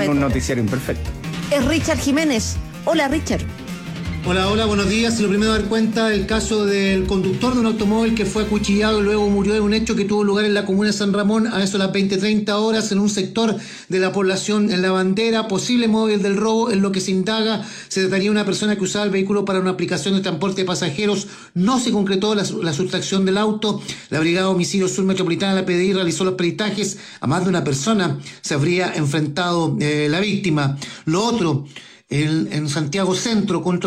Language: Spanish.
un noticiario imperfecto. Es Richard Jiménez. Hola, Richard. Hola, buenos días. Lo primero, dar cuenta del caso del conductor de un automóvil que fue acuchillado y luego murió en un hecho que tuvo lugar en la comuna de San Ramón a eso de las 20:30 horas en un sector de la población en La Bandera. Posible móvil del robo, en lo que se indaga, se trataría de una persona que usaba el vehículo para una aplicación de transporte de pasajeros. No se concretó la sustracción del auto. La Brigada de Homicidios Sur Metropolitana, la PDI, realizó los peritajes. A más de una persona se habría enfrentado la víctima. Lo otro, en Santiago Centro, contra